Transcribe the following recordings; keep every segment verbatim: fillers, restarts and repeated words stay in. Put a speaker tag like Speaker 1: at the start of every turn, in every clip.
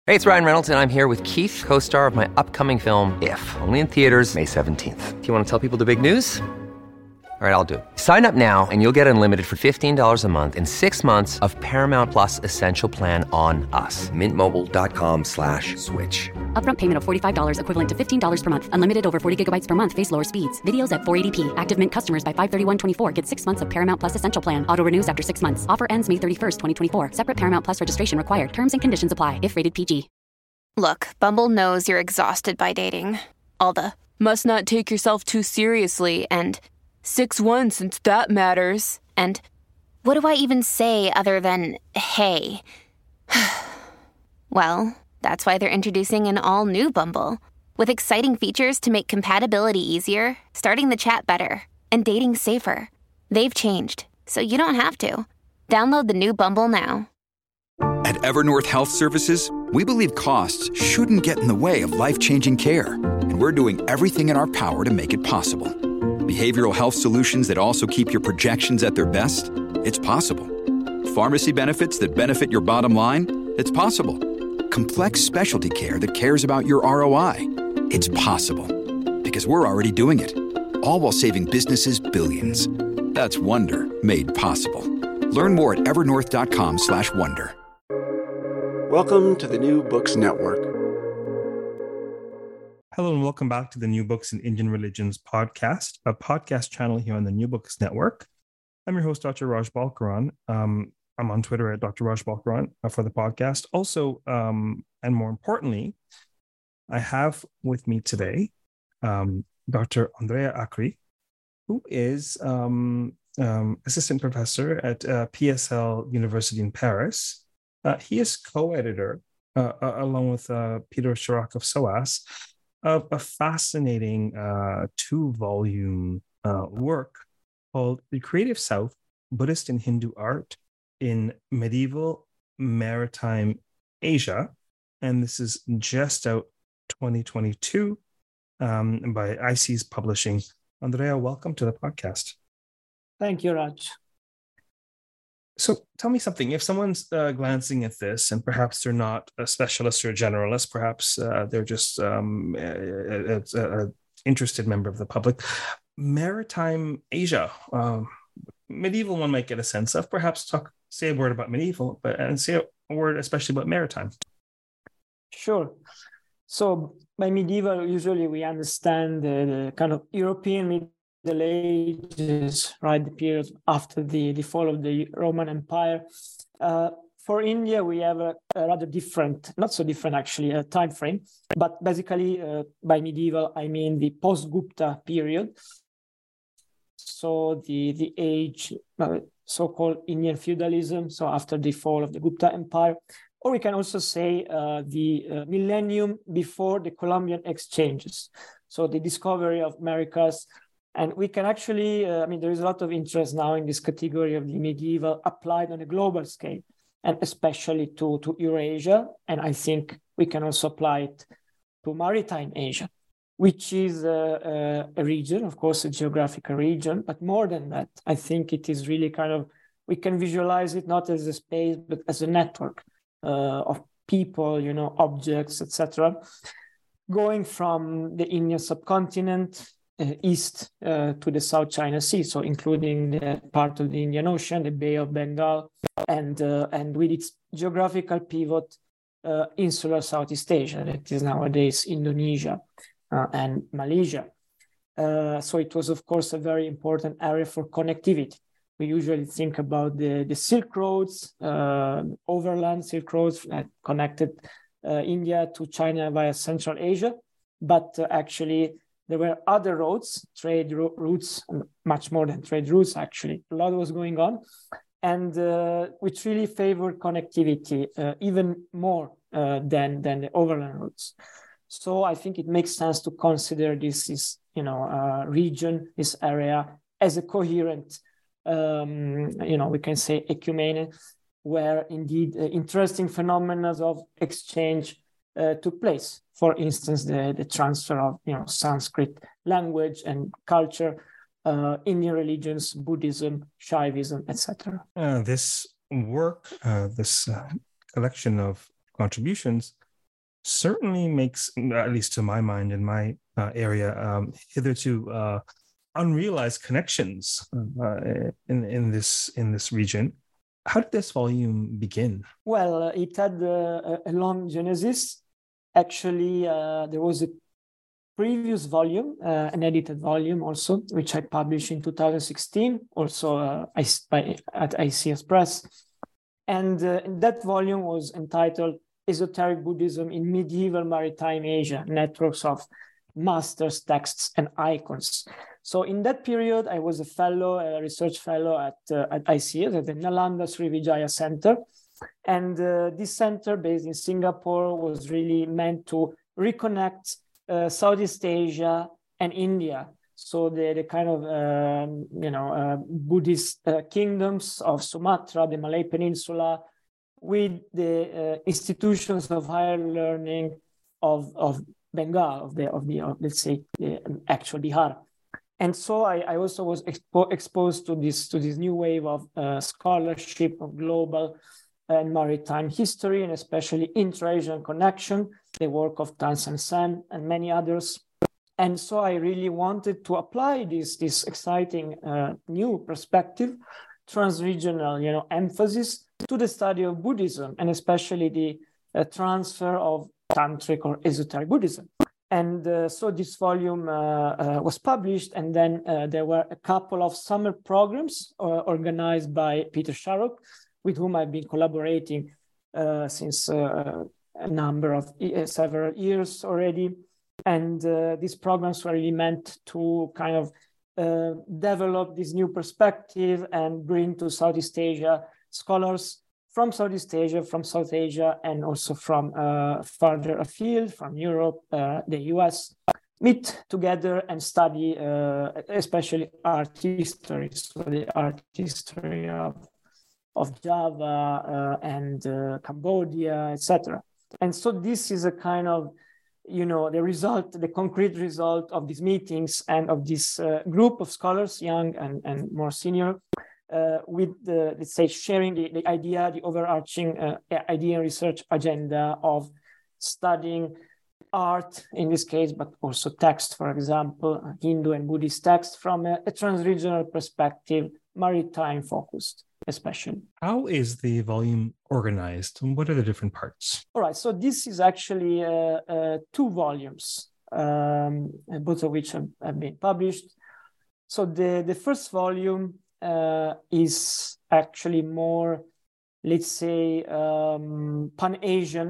Speaker 1: Hey, it's Ryan Reynolds, and I'm here with Keith, co-star of my upcoming film, If, only in theaters May seventeenth. Do you want to tell people the big news? All right, I'll do it. Sign up now and you'll get unlimited for fifteen dollars a month and six months of Paramount Plus Essential Plan on us. Mint Mobile dot com slash switch.
Speaker 2: Upfront payment of forty-five dollars equivalent to fifteen dollars per month. Unlimited over forty gigabytes per month. Face lower speeds. Videos at four eighty p. Active Mint customers by five thirty-one twenty-four get six months of Paramount Plus Essential Plan. Auto renews after six months. Offer ends May thirty-first, twenty twenty-four. Separate Paramount Plus registration required. Terms and conditions apply if rated P G.
Speaker 3: Look, Bumble knows you're exhausted by dating. All the must not take yourself too seriously and six one since that matters. And what do I even say other than, hey? Well, that's why they're introducing an all-new Bumble with exciting features to make compatibility easier, starting the chat better, and dating safer. They've changed, so you don't have to. Download the new Bumble now.
Speaker 4: At Evernorth Health Services, we believe costs shouldn't get in the way of life-changing care, and we're doing everything in our power to make it possible. Behavioral health solutions that also keep your projections at their best? It's possible. Pharmacy benefits that benefit your bottom line? It's possible. Complex specialty care that cares about your R O I? It's possible. Because we're already doing it. All while saving businesses billions. That's Wonder made possible. Learn more at evernorth dot com slash wonder.
Speaker 5: Welcome to the New Books Network.
Speaker 6: Hello and welcome back to the New Books in Indian Religions podcast, a podcast channel here on the New Books Network. I'm your host, Doctor Raj Balkaran. Um, I'm on Twitter at Doctor Raj Balkaran uh, for the podcast. Also, um, and more importantly, I have with me today um, Doctor Andrea Akri, who is um, um, assistant professor at uh, P S L University in Paris. Uh, he is co-editor, uh, uh, along with uh, Peter Chirac of SOAS, of a fascinating uh, two-volume uh, work called The Creative South, Buddhist and Hindu Art in Medieval Maritime Asia. And this is just out twenty twenty-two um, by I C E S Publishing. Andrea, welcome to the podcast.
Speaker 7: Thank you, Raj.
Speaker 6: So tell me something. If someone's uh, glancing at this and perhaps they're not a specialist or a generalist, perhaps uh, they're just um, a, a, a interested member of the public, Maritime Asia, um, medieval one might get a sense of. Perhaps talk, say a word about medieval, but and say a word especially about maritime.
Speaker 7: Sure. So by medieval, usually we understand the, the kind of European Middle Ages, right? The period after the, the fall of the Roman Empire. Uh, for India, we have a, a rather different, not so different actually, a time frame. But basically, uh, by medieval, I mean the post-Gupta period. So the, the age, uh, so-called Indian feudalism, so after the fall of the Gupta Empire. Or we can also say uh, the uh, millennium before the Columbian exchanges. So the discovery of Americas. And we can actually, uh, I mean, there is a lot of interest now in this category of the medieval applied on a global scale, and especially to, to Eurasia. And I think we can also apply it to Maritime Asia, which is a, a, a region, of course, a geographical region. But more than that, I think it is really kind of, we can visualize it not as a space, but as a network uh, of people, you know, objects, et cetera, going from the Indian subcontinent Uh, east uh, to the South China Sea, so including the part of the Indian Ocean, the Bay of Bengal, and uh, and with its geographical pivot, uh, insular Southeast Asia, that is nowadays Indonesia uh, and Malaysia. Uh, so it was, of course, a very important area for connectivity. We usually think about the, the Silk Roads, uh, overland Silk Roads that connected uh, India to China via Central Asia, but uh, actually there were other roads, trade ro- routes, much more than trade routes, actually. A lot was going on, and uh, which really favored connectivity uh, even more uh, than, than the overland routes. So I think it makes sense to consider this is, you know, uh, region, this area, as a coherent, um, you know, we can say ecumene, where indeed uh, interesting phenomena of exchange uh, took place. For instance, the, the transfer of, you know, Sanskrit language and culture, uh, Indian religions, Buddhism, Shaivism, et cetera.
Speaker 6: Uh, this work, uh, this uh, collection of contributions certainly makes, at least to my mind, in my uh, area, um, hitherto uh, unrealized connections uh, in in this in this region. How did this volume begin?
Speaker 7: Well, uh, it had uh, a long genesis. Actually, uh, there was a previous volume, uh, an edited volume also, which I published in two thousand sixteen, also uh, I, by, at I C S Press. And uh, that volume was entitled Esoteric Buddhism in Medieval Maritime Asia, Networks of Masters, Texts, and Icons. So in that period, I was a fellow, a research fellow at, uh, at I C S, at the Nalanda Srivijaya Center. And uh, this center based in Singapore was really meant to reconnect uh, Southeast Asia and India. So the, the kind of, um, you know, uh, Buddhist uh, kingdoms of Sumatra, the Malay Peninsula, with the uh, institutions of higher learning of, of Bengal, of the, of the of, let's say, the actual Bihar. And so I, I also was expo exposed to this, to this new wave of uh, scholarship of global and maritime history, and especially intra-Asian connection, the work of Tan Sen Sen and many others. And so I really wanted to apply this, this exciting uh, new perspective, trans-regional, you know, emphasis to the study of Buddhism, and especially the uh, transfer of Tantric or esoteric Buddhism. And uh, so this volume uh, uh, was published, and then uh, there were a couple of summer programs uh, organized by Peter Sharrock, with whom I've been collaborating uh, since uh, a number of uh, several years already. And uh, these programs were really meant to kind of uh, develop this new perspective and bring to Southeast Asia scholars from Southeast Asia, from South Asia, and also from uh, further afield, from Europe, uh, the U S, meet together and study, uh, especially art history, so the art history of, of Java uh, and uh, Cambodia, et cetera. And so this is a kind of, you know, the result, the concrete result of these meetings and of this uh, group of scholars, young and, and more senior, Uh, with the, let's say, sharing the, the idea, the overarching uh, idea and research agenda of studying art in this case, but also text, for example, Hindu and Buddhist text from a, a trans-regional perspective, maritime focused especially.
Speaker 6: How is the volume organized, and what are the different parts? All
Speaker 7: right, so this is actually uh, uh, two volumes, um, both of which have, have been published. So the, the first volume Uh, is actually more, let's say, um, Pan-Asian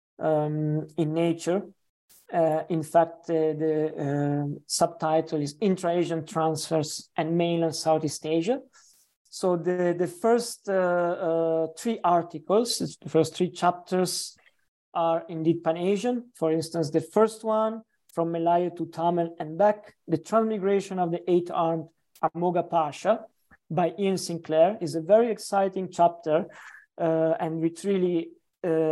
Speaker 7: um, in nature. Uh, in fact, uh, the uh, subtitle is Intra-Asian Transfers and Mainland Southeast Asia. So the, the first uh, uh, three articles, the first three chapters are indeed Pan-Asian. For instance, the first one, From Malaya to Tamil and Back, the transmigration of the eight-armed Amoga Pasha, by Ian Sinclair, is a very exciting chapter, uh, and which really uh,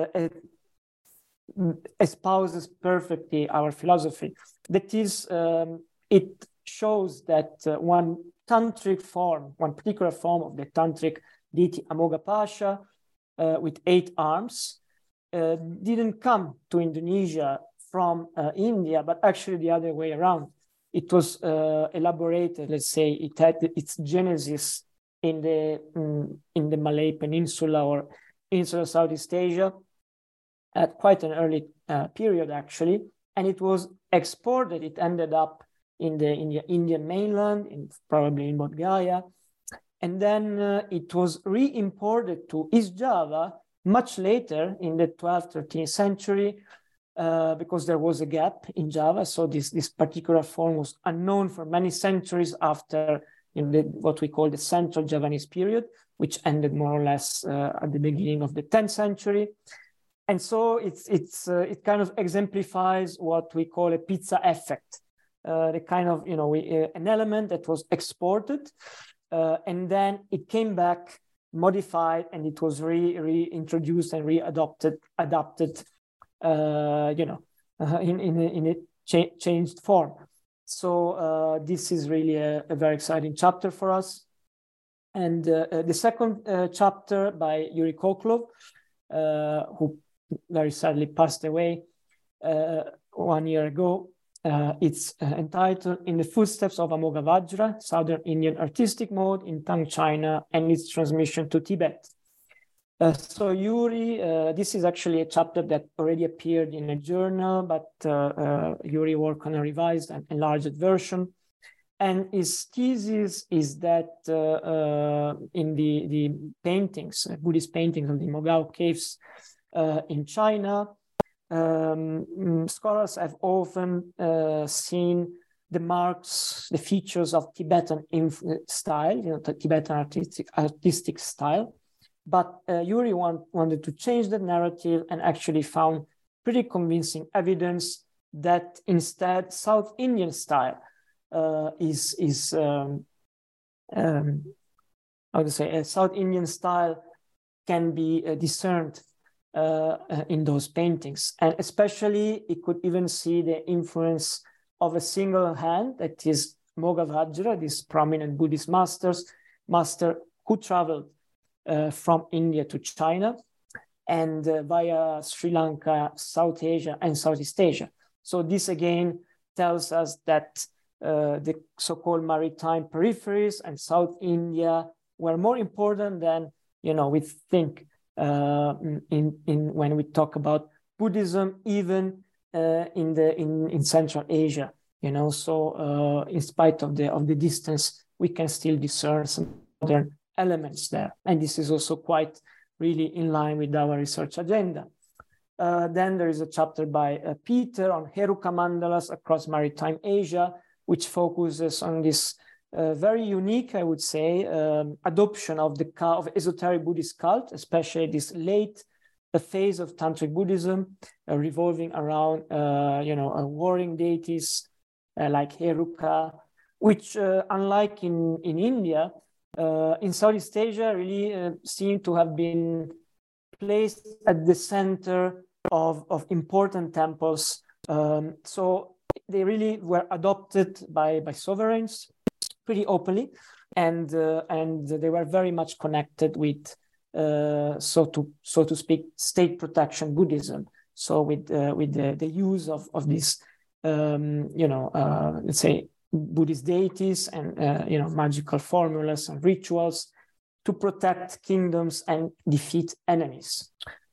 Speaker 7: espouses perfectly our philosophy. That is, um, it shows that uh, one tantric form, one particular form of the tantric deity Amoga Pasha, uh, with eight arms, uh, didn't come to Indonesia from uh, India, but actually the other way around. It was uh, elaborated, let's say, it had its genesis in the, um, in the Malay Peninsula or insular Southeast Asia at quite an early uh, period, actually. And it was exported, it ended up in the, in the Indian mainland, in, probably in Bodh Gaya. And then uh, it was re-imported to East Java much later in the twelfth, thirteenth century, Uh, because there was a gap in Java. So this, this particular form was unknown for many centuries after in the, what we call the Central Javanese period, which ended more or less uh, at the beginning of the tenth century. And so it's, it's, uh, it kind of exemplifies what we call a pizza effect, uh, the kind of, you know, we, uh, an element that was exported uh, and then it came back modified and it was re, reintroduced and re-adopted, adapted Uh, you know, uh, in, in, a, in a cha changed form. So uh, this is really a, a very exciting chapter for us. And uh, uh, the second uh, chapter by Yuri Koklov, uh, who very sadly passed away, uh, one year ago. Uh, it's uh, entitled In the Footsteps of Amoghavajra, Southern Indian Artistic Mode in Tang China and its Transmission to Tibet. Uh, so Yuri, uh, this is actually a chapter that already appeared in a journal, but uh, uh, Yuri worked on a revised and enlarged version. And his thesis is that uh, uh, in the, the paintings, uh, Buddhist paintings of the Mogao caves uh, in China, Um, scholars have often uh, seen the marks, the features of Tibetan style, you know, the Tibetan artistic, artistic style. But uh, Yuri want, wanted to change the narrative and actually found pretty convincing evidence that instead South Indian style uh, is, is um, um, how to say, a South Indian style can be uh, discerned Uh, uh, in those paintings. And especially, you could even see the influence of a single hand, that is Moghavajra, this prominent Buddhist masters, master who traveled uh, from India to China and uh, via Sri Lanka, South Asia, and Southeast Asia. So this again tells us that uh, the so-called maritime peripheries and South India were more important than, you know, we think Uh, in, in when we talk about Buddhism, even uh, in the in, in Central Asia, you know. So uh, in spite of the of the distance, we can still discern some modern elements there, and this is also quite really in line with our research agenda. Uh, then there is a chapter by uh, Peter on Heruka mandalas across maritime Asia, which focuses on this Uh, very unique, I would say, um, adoption of the of esoteric Buddhist cult, especially this late uh, phase of Tantric Buddhism, uh, revolving around, uh, you know, uh, warring deities uh, like Heruka, which, uh, unlike in, in India, uh, in Southeast Asia, really uh, seem to have been placed at the center of, of important temples. Um, so they really were adopted by, by sovereigns pretty openly, and uh, and they were very much connected with, uh, so to so to speak, state protection Buddhism. So with uh, with the, the use of of these, um, you know, uh, let's say Buddhist deities and uh, you know, magical formulas and rituals to protect kingdoms and defeat enemies.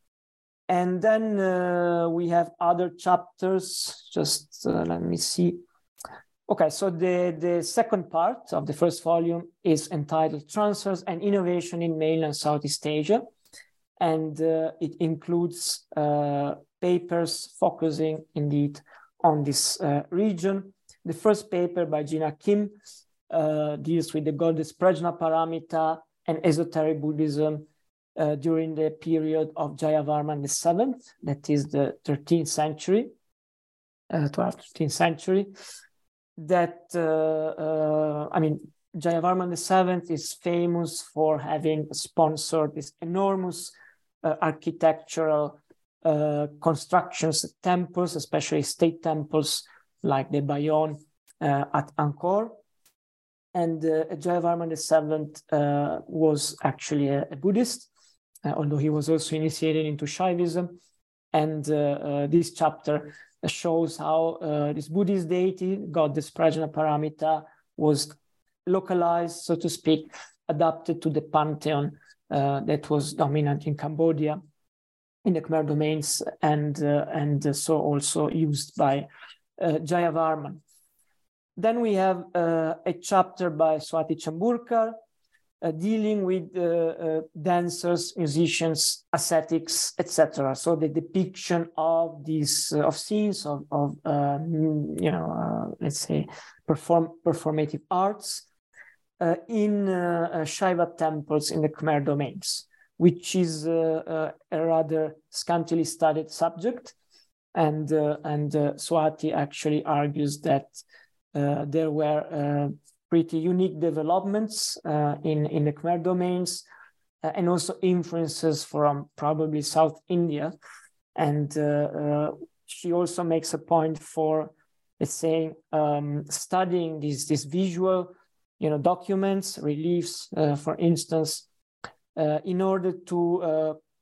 Speaker 7: And then uh, we have other chapters. Just uh, let me see. Okay, so the, the second part of the first volume is entitled Transfers and Innovation in Mainland Southeast Asia. And uh, it includes uh, papers focusing indeed on this uh, region. The first paper by Gina Kim uh, deals with the goddess Prajnaparamita and esoteric Buddhism uh, during the period of Jayavarman the seventh, that is the thirteenth century, uh, twelfth, thirteenth century. That, uh, uh, I mean, Jayavarman the seventh is famous for having sponsored these enormous uh, architectural uh, constructions, temples, especially state temples like the Bayon uh, at Angkor. And uh, Jayavarman the seventh uh, was actually a, a Buddhist, uh, although he was also initiated into Shaivism. And uh, uh, this chapter shows how uh, this Buddhist deity, goddess Prajnaparamita, was localized, so to speak, adapted to the pantheon uh, that was dominant in Cambodia, in the Khmer domains, and uh, and so also used by uh, Jayavarman. Then we have uh, a chapter by Swati Chamburkar, Uh, dealing with uh, uh, dancers, musicians, ascetics, et cetera. So the depiction of these uh, of scenes of, of uh, you know, uh, let's say, perform performative arts uh, in uh, uh, Shaiva temples in the Khmer domains, which is uh, uh, a rather scantily studied subject, and uh, and uh, Swati actually argues that uh, there were Uh, pretty unique developments uh, in, in the Khmer domains, uh, and also influences from probably South India. And uh, uh, she also makes a point for, let's say, um, studying these, these visual, you know, documents, reliefs, uh, for instance, uh, in order to uh,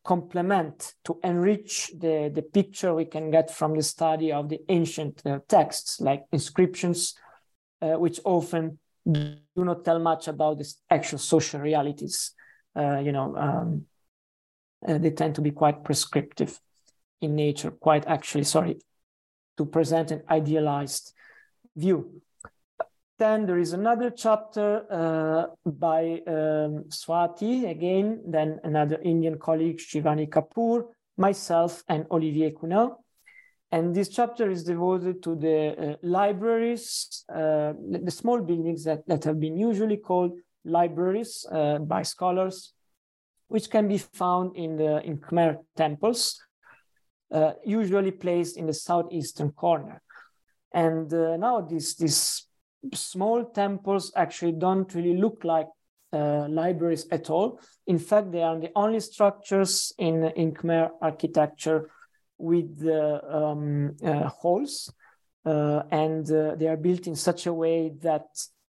Speaker 7: complement, to enrich the, the picture we can get from the study of the ancient uh, texts, like inscriptions, uh, which often do not tell much about the actual social realities. Uh, you know, um, uh, they tend to be quite prescriptive in nature, quite actually, sorry, to present an idealized view. Then there is another chapter uh, by um, Swati, again, then another Indian colleague, Shivani Kapoor, myself, and Olivier Cunel. And this chapter is devoted to the uh, libraries, uh, the small buildings that, that have been usually called libraries uh, by scholars, which can be found in the in Khmer temples, uh, usually placed in the southeastern corner. And uh, now these, these small temples actually don't really look like uh, libraries at all. In fact, they are the only structures in, in Khmer architecture with the um, uh, halls, uh, and uh, they are built in such a way that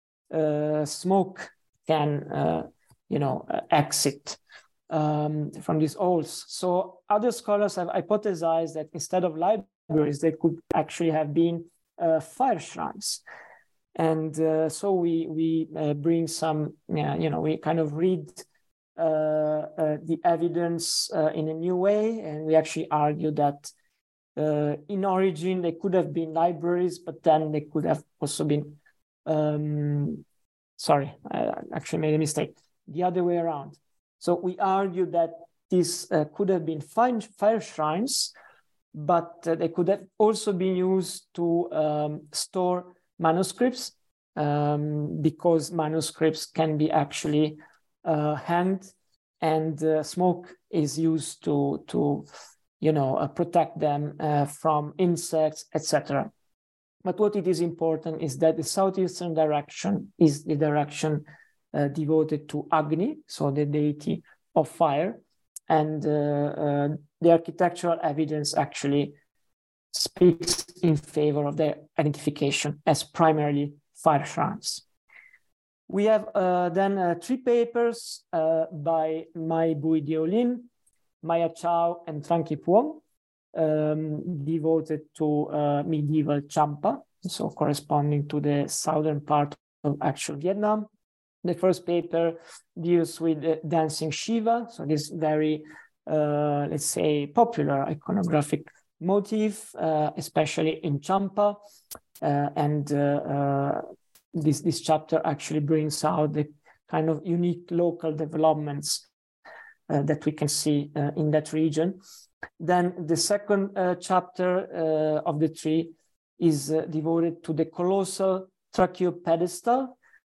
Speaker 7: uh, smoke can, uh, you know, uh, exit um, from these halls. So other scholars have hypothesized that instead of libraries, they could actually have been uh, fire shrines. And uh, so we we uh, bring some, uh, you know, we kind of read uh, uh, the evidence uh, in a new way, and we actually argue that uh, in origin they could have been libraries, but then they could have also been, um, sorry, I actually made a mistake, the other way around. So we argue that this uh, could have been fire, fire shrines, but uh, they could have also been used to um, store manuscripts, um, because manuscripts can be actually uh, hanged, and uh, smoke is used to, to you know, uh, protect them uh, from insects, et cetera. But what it is important is that the southeastern direction is the direction uh, devoted to Agni, so the deity of fire, and uh, uh, the architectural evidence actually speaks in favor of their identification as primarily fire shrines. We have uh, then uh, three papers uh, by Mai Bui Diolin, Maya Chao, and Tran Kip Wong, um, devoted to uh, medieval Champa, so corresponding to the southern part of actual Vietnam. The first paper deals with uh, dancing Shiva, so this very, uh, let's say, popular iconographic motif, uh, especially in Champa, uh, and uh, uh, this this chapter actually brings out the kind of unique local developments uh, that we can see uh, in that region. Then the second uh, chapter uh, of the three is uh, devoted to the colossal tracheopedestal,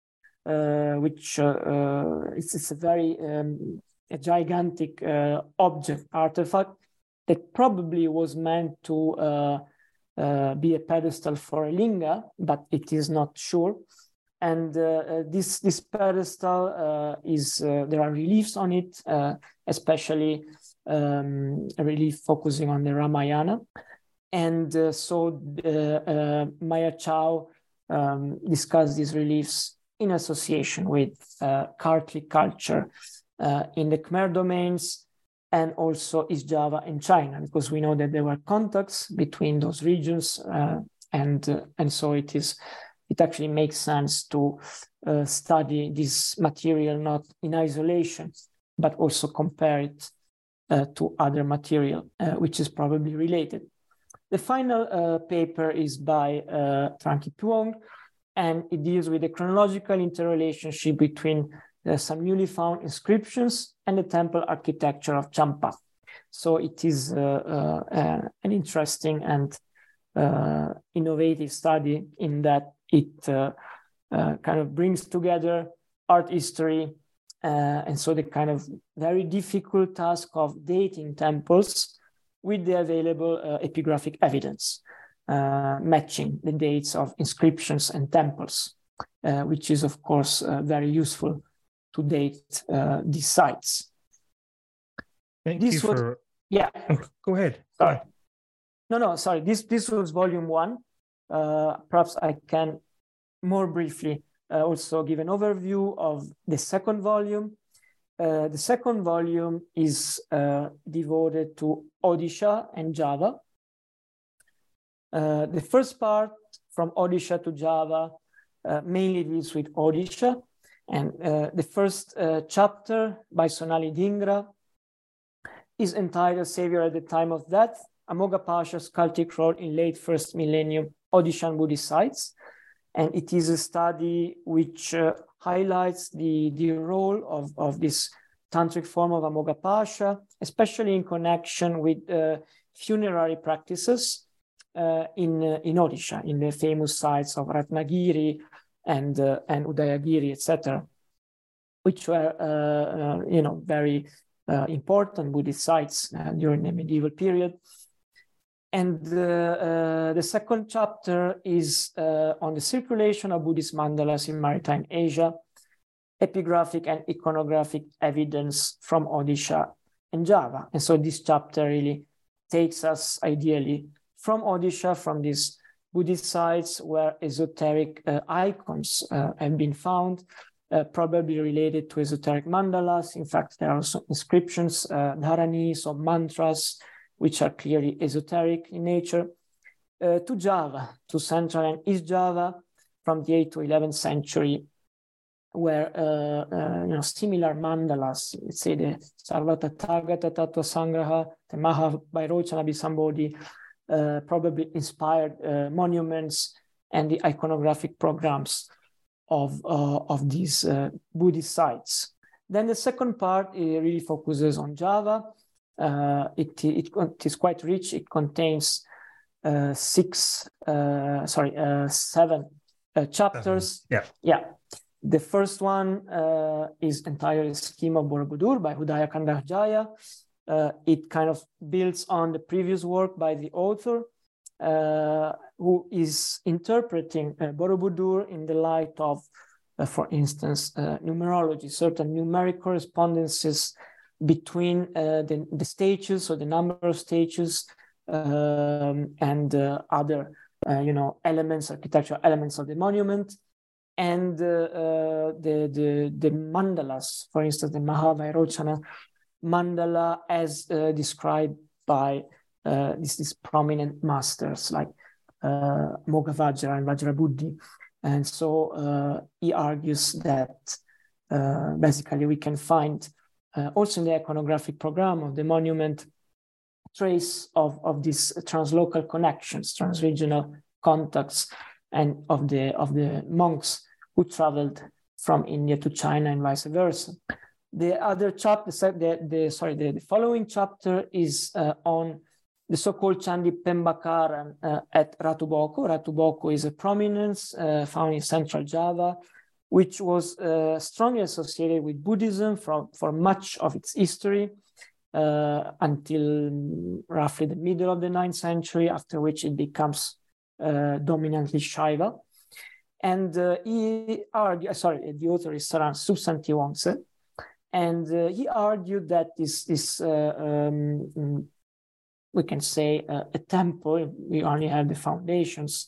Speaker 7: uh, which uh, uh, it's, it's a very um, a gigantic uh, object artifact that probably was meant to uh, uh, be a pedestal for a linga, but it is not sure. And uh, uh, this this pedestal uh, is uh, there are reliefs on it, uh, especially um, a relief focusing on the Ramayana. And uh, so uh, uh, Maya Chao um, discussed these reliefs in association with uh, Kartli culture uh, in the Khmer domains, and also East Java and China, because we know that there were contacts between those regions, uh, and uh, and so it is. It actually makes sense to uh, study this material not in isolation, but also compare it uh, to other material, uh, which is probably related. The final uh, paper is by uh, Tran Kip Wong, and it deals with the chronological interrelationship between uh, some newly found inscriptions and the temple architecture of Champa. So it is uh, uh, uh, an interesting and uh, innovative study in that it uh, uh, kind of brings together art history, uh, and so the kind of very difficult task of dating temples with the available uh, epigraphic evidence, uh, matching the dates of inscriptions and temples, uh, which is, of course, uh, very useful to date uh, these sites.
Speaker 6: Thank
Speaker 7: this
Speaker 6: you
Speaker 7: was,
Speaker 6: for...
Speaker 7: Yeah.
Speaker 6: Oh, go ahead.
Speaker 7: Sorry. No, no, sorry. This, this was volume one. Uh, perhaps I can more briefly uh, also give an overview of the second volume. Uh, the second volume is uh, devoted to Odisha and Java. Uh, the first part, from Odisha to Java, uh, mainly deals with Odisha. And uh, the first uh, chapter by Sonali Dhingra is entitled Savior at the Time of Death, Amoghapasha's cultic role in late first millennium Odishan Buddhist sites. And it is a study which uh, highlights the, the role of, of this tantric form of Amoghapasha, especially in connection with uh, funerary practices uh, in, uh, in Odisha, in the famous sites of Ratnagiri and, uh, and Udayagiri, et cetera, which were, uh, uh, you know, very uh, important Buddhist sites uh, during the medieval period. And uh, uh, the second chapter is uh, on the circulation of Buddhist mandalas in maritime Asia, epigraphic and iconographic evidence from Odisha and Java. And so this chapter really takes us ideally from Odisha, from these Buddhist sites where esoteric uh, icons uh, have been found, uh, probably related to esoteric mandalas. In fact, there are also inscriptions, uh, dharanis or mantras, which are clearly esoteric in nature, uh, to Java, to Central and East Java from the eighth to eleventh century, where uh, uh, you know, similar mandalas, let's say the Sarvatathagata Tattva Sangraha, the Mahavairochana Bisambodhi, uh, probably inspired uh, monuments and the iconographic programs of, uh, of these uh, Buddhist sites. Then the second part uh, really focuses on Java. Uh, it, it, it is quite rich. It contains uh, six, uh, sorry, uh, seven uh, chapters.
Speaker 6: Yeah.
Speaker 7: Yeah. The first one uh, is entirely Scheme of Borobudur by Hudaya Kandarjaya. Uh, it kind of builds on the previous work by the author, uh, who is interpreting uh, Borobudur in the light of, uh, for instance, uh, numerology, certain numeric correspondences between uh, the, the stages or the number of stages um, and uh, other, uh, you know, elements, architectural elements of the monument, and uh, uh, the, the, the mandalas, for instance, the Mahavairochana mandala as uh, described by uh, these, these prominent masters like uh, Moggavajra and Vajrabuddhi. And so uh, he argues that uh, basically we can find Uh, also in the iconographic program of the monument, trace of, of these translocal connections, transregional contacts, and of the, of the monks who traveled from India to China and vice versa. The other chapter, the, the, sorry, the, the following chapter is uh, on the so-called Candi Pembakaran uh, at Ratu Boko. Ratu Boko is a prominence uh, found in central Java, which was uh, strongly associated with Buddhism from, for much of its history uh, until roughly the middle of the ninth century, after which it becomes uh, dominantly Shaiva. And uh, he argued, sorry, the author is Saran Substantivongse, and uh, he argued that this, this uh, um, we can say uh, a temple, we only have the foundations,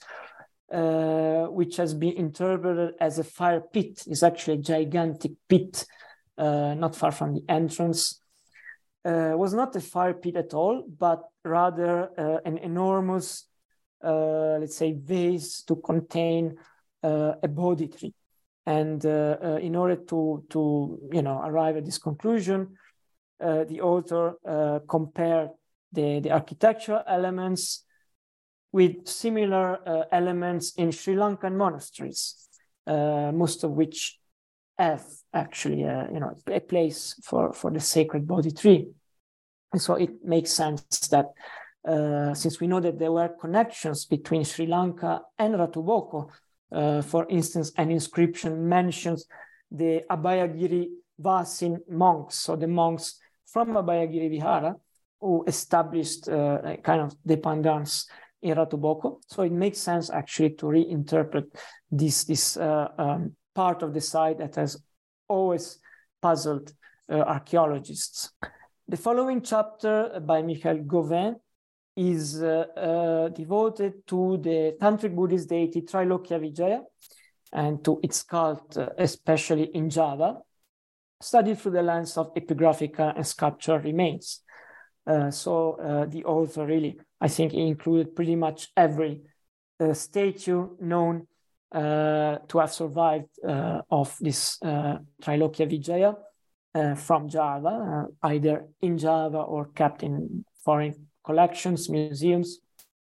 Speaker 7: Uh, which has been interpreted as a fire pit, is actually a gigantic pit uh, not far from the entrance. Uh, was not a fire pit at all, but rather uh, an enormous, uh, let's say, vase to contain uh, a Bodhi tree. And uh, uh, in order to, to, you know, arrive at this conclusion, uh, the author uh, compared the, the architectural elements with similar uh, elements in Sri Lankan monasteries, uh, most of which have actually a, you know, a place for, for the sacred Bodhi tree. And so it makes sense that uh, since we know that there were connections between Sri Lanka and Ratu Boko, uh, for instance, an inscription mentions the Abhayagiri Vasin monks, so the monks from Abhayagiri Vihara, who established uh, a kind of dependance in Ratu Boko. So it makes sense actually to reinterpret this, this uh, um, part of the site that has always puzzled uh, archaeologists. The following chapter by Michael Gauvin is uh, uh, devoted to the Tantric Buddhist deity Trailokya Vijaya and to its cult, uh, especially in Java. studied through the lens of epigraphical and sculptural remains. Uh, so uh, the author really, I think, included pretty much every uh, statue known uh, to have survived uh, of this uh, Trilokya Vijaya uh, from Java, uh, either in Java or kept in foreign collections, museums,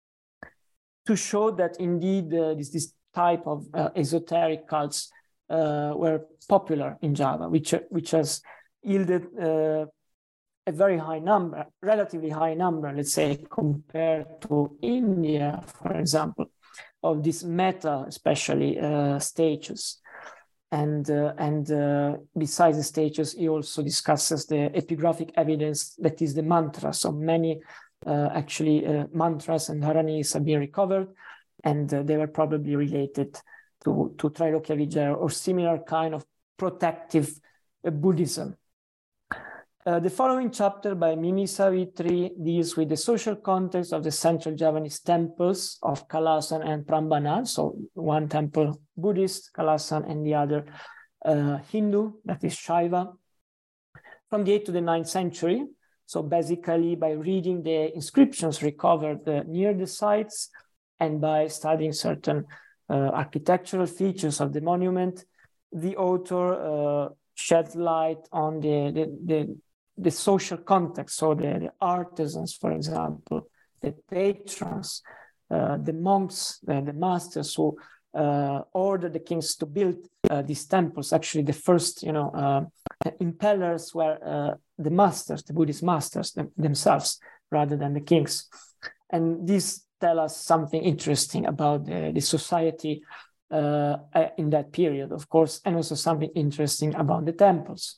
Speaker 7: to show that indeed uh, this, this type of uh, esoteric cults uh, were popular in Java, which, which has yielded uh, a very high number, relatively high number, let's say, compared to India, for example, of these meta, especially uh, statues. And, uh, and uh, besides the statues, he also discusses the epigraphic evidence that is the mantra. So many uh, actually uh, mantras and dharanis have been recovered, and uh, they were probably related to, to Trilokya Vijaya or similar kind of protective uh, Buddhism. Uh, the following chapter by Mimi Savitri deals with the social context of the central Javanese temples of Kalasan and Prambanan. So one temple Buddhist, Kalasan, and the other uh, Hindu, that is Shaiva, from the eighth to the ninth century. So basically by reading the inscriptions recovered uh, near the sites and by studying certain uh, architectural features of the monument, the author uh, sheds light on the, the, the the social context, so the, the artisans, for example, the patrons, uh, the monks, the, the masters who uh, ordered the kings to build uh, these temples. Actually, the first, you know, uh, impellers were uh, the masters, the Buddhist masters them, themselves, rather than the kings. And these tell us something interesting about the, the society uh, in that period, of course, and also something interesting about the temples.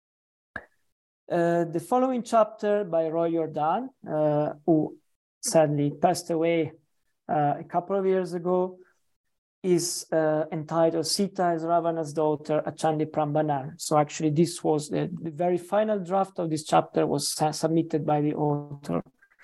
Speaker 7: Uh, the following chapter by Roy Jordan, uh, who sadly passed away uh, a couple of years ago, is uh, entitled Sita as Ravana's daughter at Chandi Prambanan. So actually this was the, the very final draft of this chapter was submitted by the author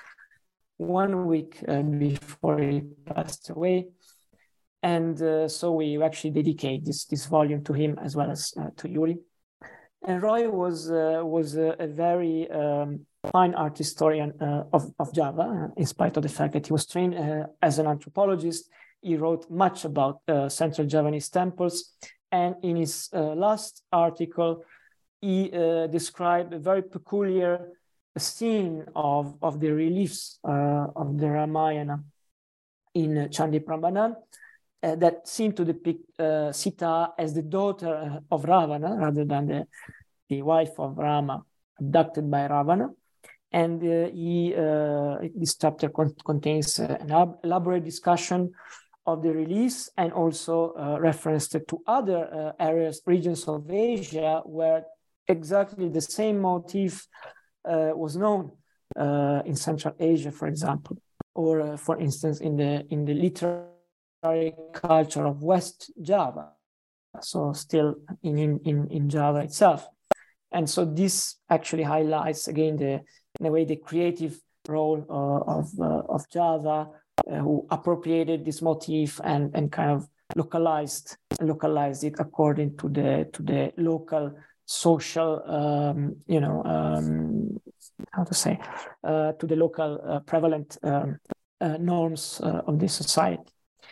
Speaker 7: one week uh, before he passed away. And uh, so we actually dedicate this, this volume to him as well as uh, to Yuri. And Roy was uh, was a, a very um, fine art historian uh, of, of Java, uh, in spite of the fact that he was trained uh, as an anthropologist. He wrote much about uh, Central Javanese temples. And in his uh, last article, he uh, described a very peculiar scene of, of the reliefs uh, of the Ramayana in uh, Chandi Prambanan. Uh, that seemed to depict uh, Sita as the daughter of Ravana rather than the, the wife of Rama, abducted by Ravana. And uh, he, uh, this chapter con contains uh, an elaborate discussion of the release and also uh, reference to other uh, areas, regions of Asia where exactly the same motif uh, was known uh, in Central Asia, for example, or uh, for instance in the in the literary culture of West Java, so still in, in, in Java itself. And so this actually highlights again the, in a way, the creative role uh, of, uh, of Java, uh, who appropriated this motif and, and kind of localized localized it according to the to the local social, um, you know, um, how to say, uh, to the local uh, prevalent um, uh, norms uh, of this society.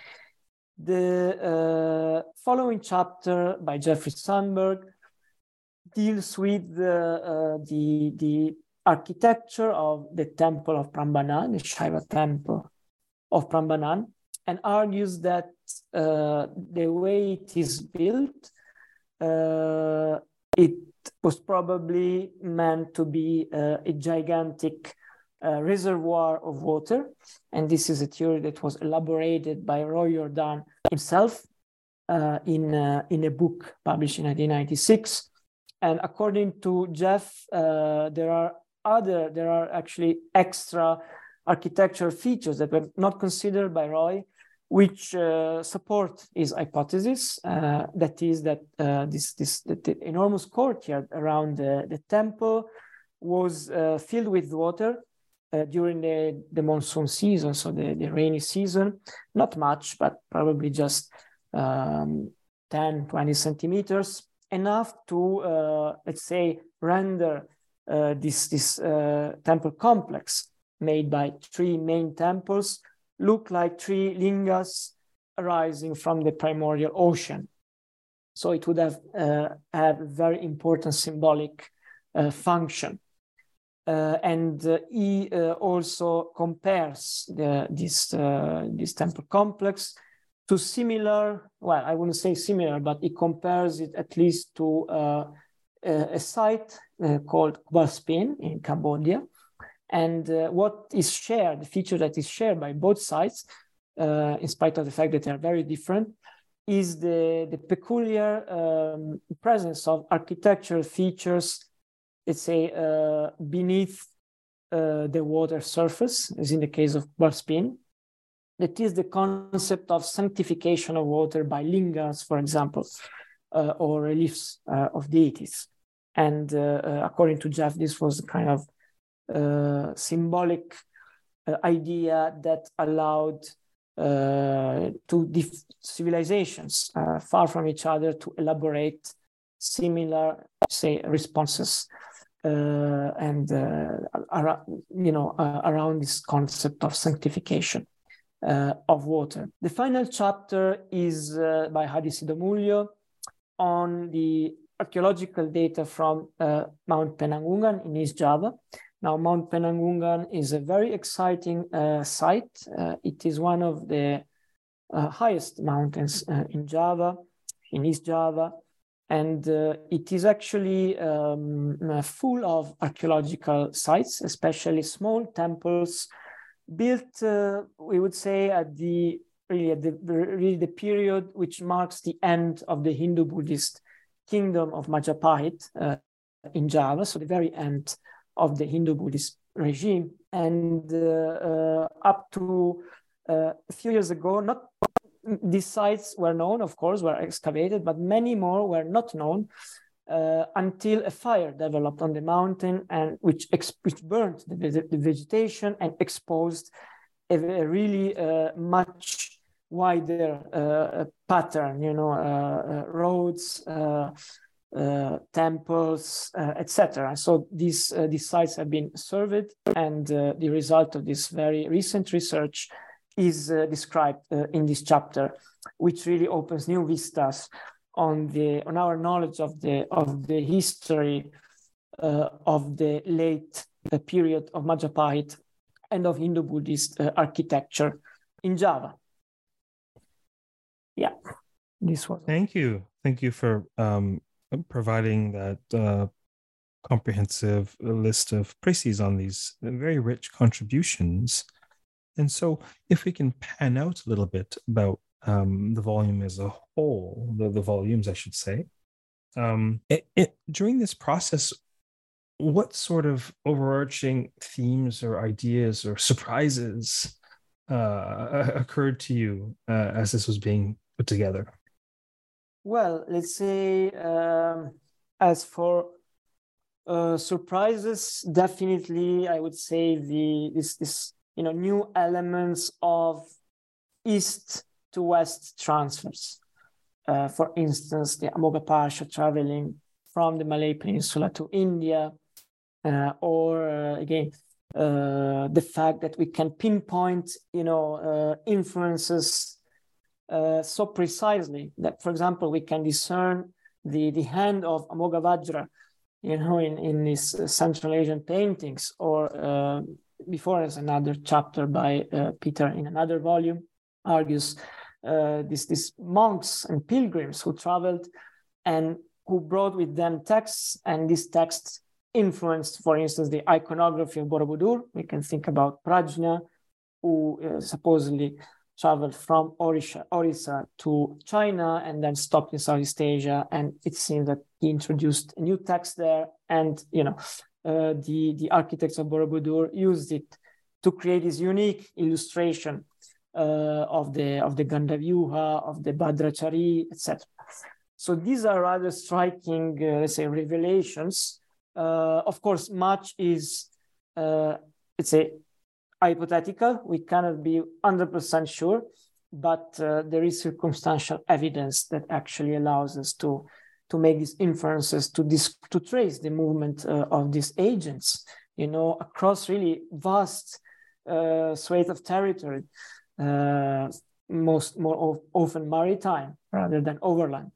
Speaker 7: The uh, following chapter by Jeffrey Sandberg deals with the, uh, the, the architecture of the temple of Prambanan, the Shaiva temple of Prambanan, and argues that uh, the way it is built, uh, it was probably meant to be uh, a gigantic uh, reservoir of water. And this is a theory that was elaborated by Roy Jordan himself uh, in, uh, in a book published in nineteen ninety-six. And according to Jeff, uh, there are other, there are actually extra architectural features that were not considered by Roy, which uh, support his hypothesis. Uh, that is that uh, this, this that the enormous courtyard around the, the temple was uh, filled with water uh, during the, the monsoon season, so the, the rainy season. Not much, but probably just um, ten, twenty centimeters. enough to, uh, let's say, render uh, this, this uh, temple complex made by three main temples look like three lingas arising from the primordial ocean. So it would have, uh, have a very important symbolic uh, function. Uh, and uh, he uh, also compares the, this, uh, this temple complex to similar, well, I wouldn't say similar, but he compares it at least to uh, a, a site uh, called Kbalspin in Cambodia. And uh, what is shared, the feature that is shared by both sites, uh, in spite of the fact that they are very different, is the, the peculiar um, presence of architectural features, let's say, uh, beneath uh, the water surface, as in the case of Kbalspin. That is the concept of sanctification of water by lingas, for example, uh, or reliefs uh, of deities. And uh, uh, according to Jeff, this was a kind of uh, symbolic uh, idea that allowed uh, two dif- civilizations uh, far from each other to elaborate similar, say, responses uh, and, uh, ar- you know, uh, around this concept of sanctification uh, of water. The final chapter is uh, by Hadi Sidomullio on the archaeological data from uh, Mount Penanggungan in East Java. Now, Mount Penanggungan is a very exciting uh, site. Uh, it is one of the uh, highest mountains uh, in Java, in East Java, and uh, it is actually um, full of archaeological sites, especially small temples built, uh, we would say, at the really at the really the period which marks the end of the Hindu-Buddhist kingdom of Majapahit uh, in Java, so the very end of the Hindu-Buddhist regime. And uh, uh, up to uh, a few years ago, not these sites were known, of course, were excavated, but many more were not known uh, until a fire developed on the mountain, and which, ex- which burned the, the vegetation and exposed a, a really uh, much wider uh, pattern, you know, uh, uh, roads, uh, uh, temples, uh, et cetera. So these uh, these sites have been surveyed, and uh, the result of this very recent research is uh, described uh, in this chapter, which really opens new vistas on the on our knowledge of the of the history uh, of the late uh, period of Majapahit and of Hindu-Buddhist uh, architecture in Java. Yeah, this was.
Speaker 6: Thank you. Thank you for um, providing that uh, comprehensive list of précis on these very rich contributions. And so if we can pan out a little bit about um, the volume as a whole, the, the volumes, I should say, um, it, it, during this process, what sort of overarching themes or ideas or surprises uh, occurred to you uh, as this was being put together?
Speaker 7: Well, let's say um, as for uh, surprises, definitely I would say the this this you know new elements of east to west transfers. Uh, for instance, the Amoghapasha traveling from the Malay Peninsula to India, uh, or uh, again uh, the fact that we can pinpoint you know uh, influences. Uh, so precisely that, for example, we can discern the, the hand of Amoghavajra, you know, in, in these uh, Central Asian paintings, or uh, before, as another chapter by uh, Peter in another volume argues, uh, this, these monks and pilgrims who traveled and who brought with them texts, and these texts influenced, for instance, the iconography of Borobudur. We can think about Prajna, who uh, supposedly traveled from Orissa, Orissa to China and then stopped in Southeast Asia. And it seems that he introduced a new text there. And, you know, uh, the, the architects of Borobudur used it to create this unique illustration uh, of the of the Gandavyuha, of the Bhadrachari, et cetera. So these are rather striking, uh, let's say, revelations. Uh, of course, much is, uh, let's say, hypothetical. We cannot be one hundred percent sure, but uh, there is circumstantial evidence that actually allows us to to make these inferences, to dis- to trace the movement uh, of these agents, you know, across really vast uh, swathe of territory, uh, most more of, often maritime rather than overland.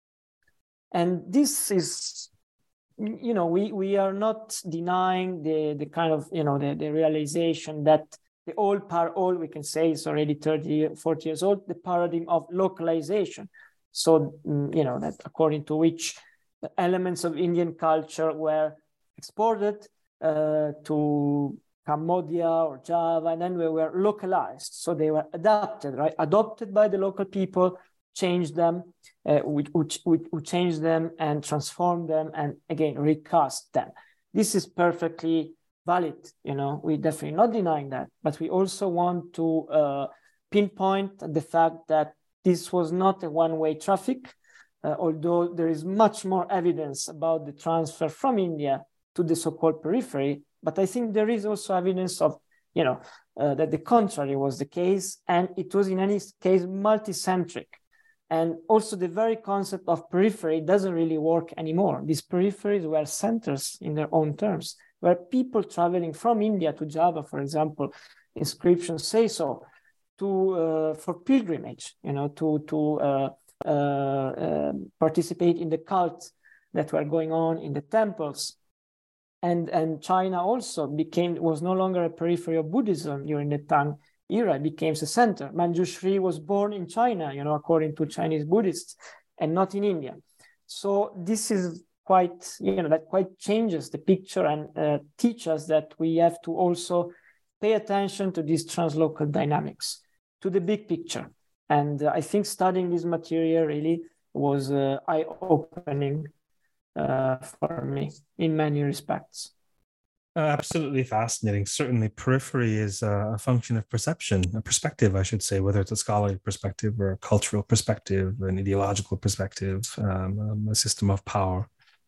Speaker 7: And this is, you know, we we are not denying the the kind of, you know, the, the realization that the old par old we can say is already thirty, forty years old, the paradigm of localization. So, you know, that according to which the elements of Indian culture were exported uh, to Cambodia or Java, and then they were localized. So they were adapted, right? Adopted by the local people, changed them, uh, we, we, we changed them and transformed them and again, recast them. This is perfectly valid, you know, we're definitely not denying that, but we also want to uh, pinpoint the fact that this was not a one-way traffic, uh, although there is much more evidence about the transfer from India to the so-called periphery. But I think there is also evidence of, you know, uh, that the contrary was the case, and it was in any case multicentric. And also the very concept of periphery doesn't really work anymore. These peripheries were centers in their own terms, where people traveling from India to Java, for example, inscriptions say so, to uh, for pilgrimage, you know, to to uh, uh, uh, participate in the cults that were going on in the temples, and and China also became was no longer a periphery of Buddhism during the Tang era. It became a center. Manjushri was born in China, you know, according to Chinese Buddhists, and not in India. So this is quite, you know, that quite changes the picture and uh, teach us that we have to also pay attention to these translocal dynamics, to the big picture. And uh, I think studying this material really was uh, eye-opening uh, for me in many respects.
Speaker 6: Uh, absolutely fascinating. Certainly, periphery is a function of perception, a perspective, I should say, whether it's a scholarly perspective or a cultural perspective, an ideological perspective, um, um, a system of power.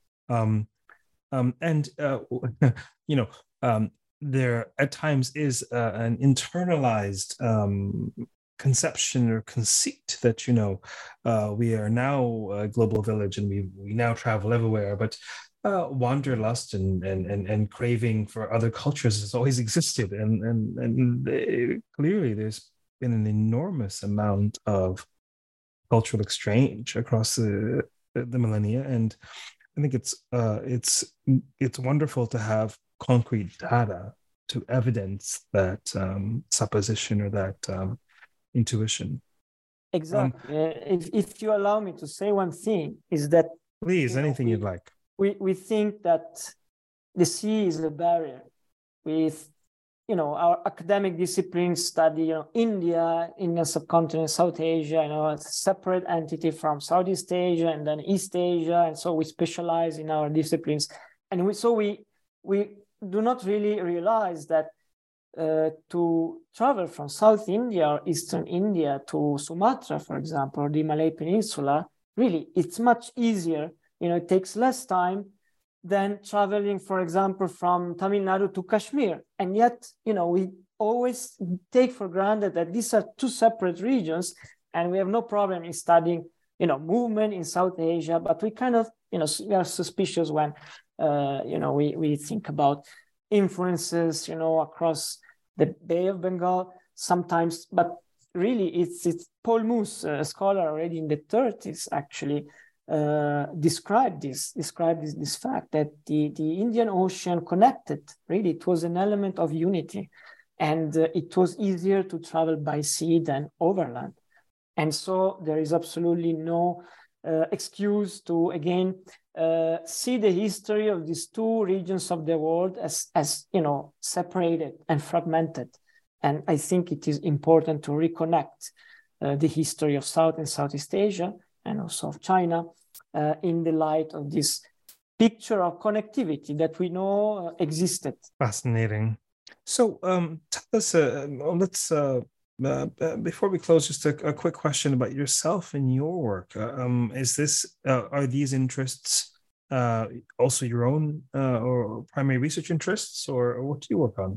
Speaker 6: Um, um, and, uh, you know, um, there at times is uh, an internalized um, conception or conceit that, you know, uh, we are now a global village and we, we now travel everywhere, but uh, wanderlust and, and, and, and craving for other cultures has always existed. And, and, and they, clearly there's been an enormous amount of cultural exchange across the, the millennia. And I think it's uh, it's it's wonderful to have concrete data to evidence that um, supposition or that um, intuition.
Speaker 7: Exactly. Um, if if you allow me to say one thing, is that
Speaker 6: please, anything
Speaker 7: know, we,
Speaker 6: you'd like.
Speaker 7: We we think that the sea is a barrier. With you know our academic disciplines study you know India, Indian subcontinent, South Asia, you know, a separate entity from Southeast Asia and then East Asia, and so we specialize in our disciplines, and we so we we do not really realize that uh, to travel from South India or Eastern India to Sumatra, for example, or the Malay Peninsula, really it's much easier. You know, it takes less time than traveling, for example, from Tamil Nadu to Kashmir. And yet, you know, we always take for granted that these are two separate regions, and we have no problem in studying, you know, movement in South Asia, but we kind of, you know, we are suspicious when, uh, you know, we, we think about influences, you know, across the Bay of Bengal sometimes, but really it's, it's Paul Moose, a scholar already in the thirties, actually, Uh, describe this, describe this, this fact that the, the Indian Ocean connected, really, it was an element of unity. And uh, it was easier to travel by sea than overland. And so there is absolutely no uh, excuse to, again, uh, see the history of these two regions of the world as, as, you know, separated and fragmented. And I think it is important to reconnect uh, the history of South and Southeast Asia and also of China, uh, in the light of this picture of connectivity that we know uh, existed.
Speaker 6: Fascinating. So um, tell us, uh, let's, uh, uh, before we close, just a, a quick question about yourself and your work. Uh, um, is this, uh, are these interests uh, also your own uh, or primary research interests, or, or what do you work on?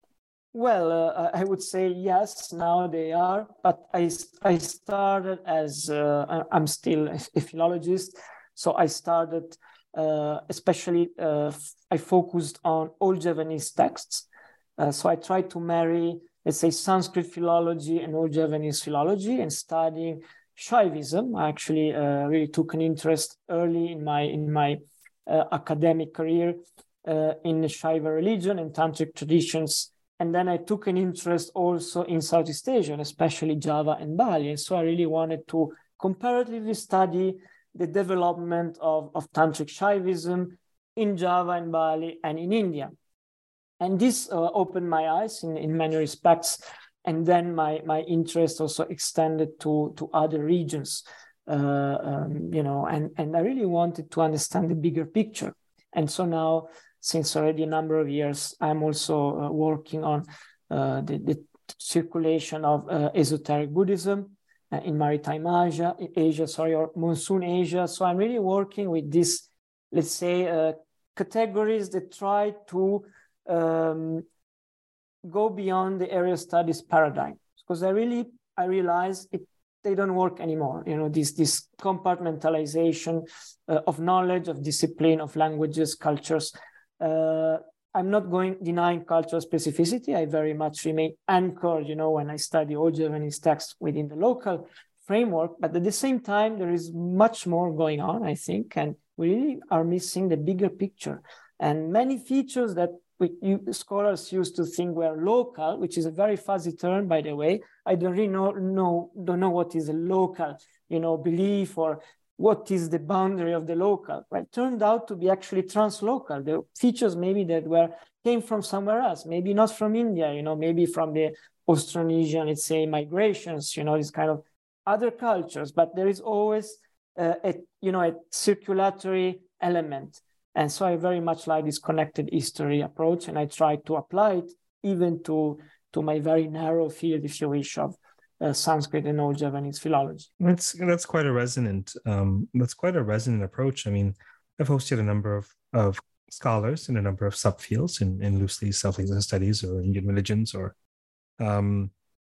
Speaker 7: Well, uh, I would say yes, now they are, but I, I started as, uh, I'm still a philologist, So I started, uh, especially, uh, I focused on old Javanese texts. Uh, so I tried to marry, let's say, Sanskrit philology and old Javanese philology, and studying Shaivism. I actually uh, really took an interest early in my in my uh, academic career uh, in Shaiva religion and tantric traditions. And then I took an interest also in Southeast Asia, especially Java and Bali. And so I really wanted to comparatively study the development of, of tantric Shaivism in Java and Bali and in India. And this uh, opened my eyes in, in many respects. And then my, my interest also extended to, to other regions, uh, um, you know, and, and I really wanted to understand the bigger picture. And so now, since already a number of years, I'm also uh, working on uh, the, the circulation of uh, esoteric Buddhism uh, in maritime Asia, Asia, sorry, or monsoon Asia. So I'm really working with these, let's say, uh, categories that try to um, go beyond the area studies paradigm, because I really, I realize it, they don't work anymore. You know, this, this compartmentalization uh, of knowledge, of discipline, of languages, cultures. Uh, I'm not going denying cultural specificity. I very much remain anchored, you know, when I study old Javanese texts within the local framework. But at the same time, there is much more going on, I think, and we really are missing the bigger picture. And many features that we, you, scholars used to think were local, which is a very fuzzy term, by the way. I don't really know, know don't know what is a local, you know, belief, or what is the boundary of the local. Right? Turned out to be actually translocal. The features maybe that were came from somewhere else, maybe not from India, you know, maybe from the Austronesian, let's say, migrations, you know, this kind of other cultures. But there is always uh, a, you know, a circulatory element. And so I very much like this connected history approach, and I try to apply it even to, to my very narrow field, if you wish, of uh, Sanskrit and Old Javanese philology.
Speaker 6: That's that's quite a resonant. Um, that's quite a resonant approach. I mean, I've hosted a number of, of scholars in a number of subfields in, in loosely South Asian studies or Indian religions, or um,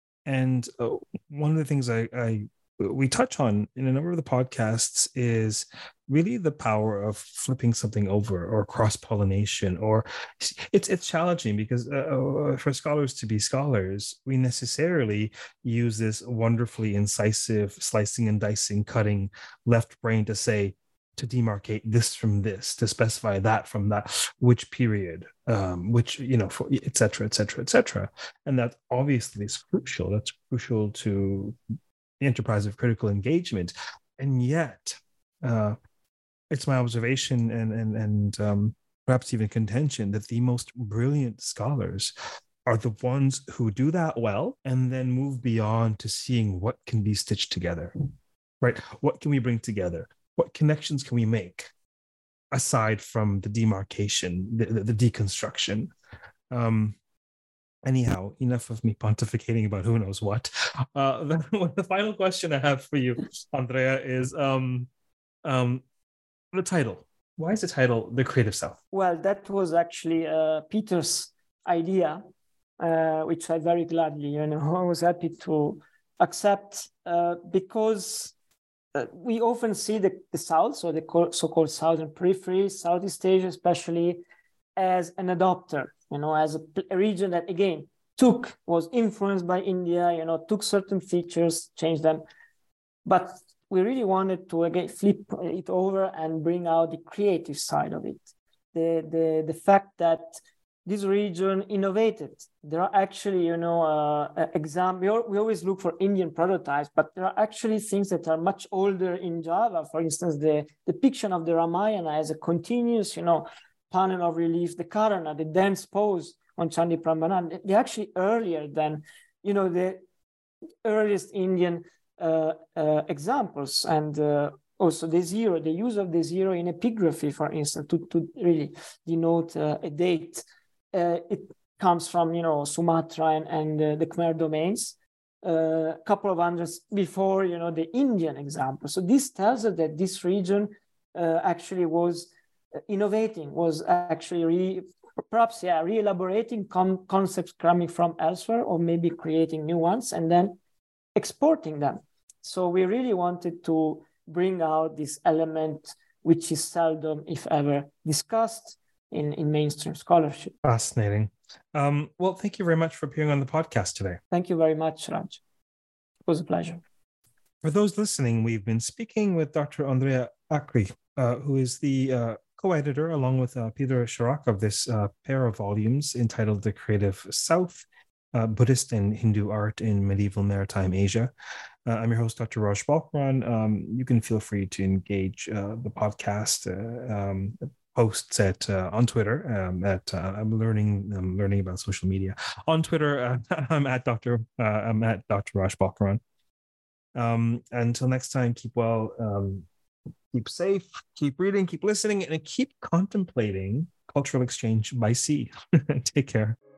Speaker 6: and uh, one of the things I, I we touch on in a number of the podcasts is really the power of flipping something over, or cross-pollination, or it's it's challenging because uh, for scholars to be scholars, we necessarily use this wonderfully incisive slicing and dicing, cutting left brain to say, to demarcate this from this, to specify that from that, which period, um, which, you know, for, et cetera, et cetera, et cetera. And that obviously is crucial. That's crucial to the enterprise of critical engagement. And yet, uh, it's my observation and and and um, perhaps even contention that the most brilliant scholars are the ones who do that well and then move beyond to seeing what can be stitched together, right? What can we bring together? What connections can we make aside from the demarcation, the, the, the deconstruction? Um, anyhow, enough of me pontificating about who knows what. Uh, the, the final question I have for you, Andrea, is um, um, the title. Why is the title The Creative South?
Speaker 7: Well, that was actually uh, Peter's idea, uh, which I very gladly, you know, I was happy to accept uh, because uh, we often see the, the South, so the so-called Southern periphery, Southeast Asia especially, as an adopter, you know, as a, a region that, again, took, was influenced by India, you know, took certain features, changed them. But we really wanted to, again, flip it over and bring out the creative side of it. The, the, the fact that this region innovated. There are actually, you know, uh, exam. We, we always look for Indian prototypes, but there are actually things that are much older in Java. For instance, the depiction of the Ramayana as a continuous, you know, panel of relief, the Karana, the dance pose on Chandi Prambanan, they're actually earlier than, you know, the earliest Indian uh, uh, examples. And uh, also the zero, the use of the zero in epigraphy, for instance, to, to really denote uh, a date. Uh, it comes from, you know, Sumatra and, and uh, the Khmer domains, a uh, couple of hundreds before, you know, the Indian example. So this tells us that this region uh, actually was innovating, was actually re, perhaps, yeah, re-elaborating com- concepts coming from elsewhere, or maybe creating new ones and then exporting them. So we really wanted to bring out this element which is seldom, if ever, discussed in, in mainstream scholarship.
Speaker 6: Fascinating. Um, well, thank you very much for appearing on the podcast today.
Speaker 7: Thank you very much, Raj. It was a pleasure.
Speaker 6: For those listening, we've been speaking with Doctor Andrea Akri, uh, who is the uh, co-editor, along with uh, Peter Chirac, of this uh, pair of volumes entitled The Creative South, uh, Buddhist and Hindu Art in Medieval Maritime Asia. Uh, I'm your host, Doctor Raj Balkaran. Um, you can feel free to engage uh, the podcast uh, um, posts at uh, on Twitter. Um, at uh, I'm learning I'm learning about social media on Twitter. Uh, I'm at Doctor Uh, I'm at Doctor Raj Balkaran. Um, until next time, keep well, um, keep safe, keep reading, keep listening, and keep contemplating cultural exchange by sea. Take care.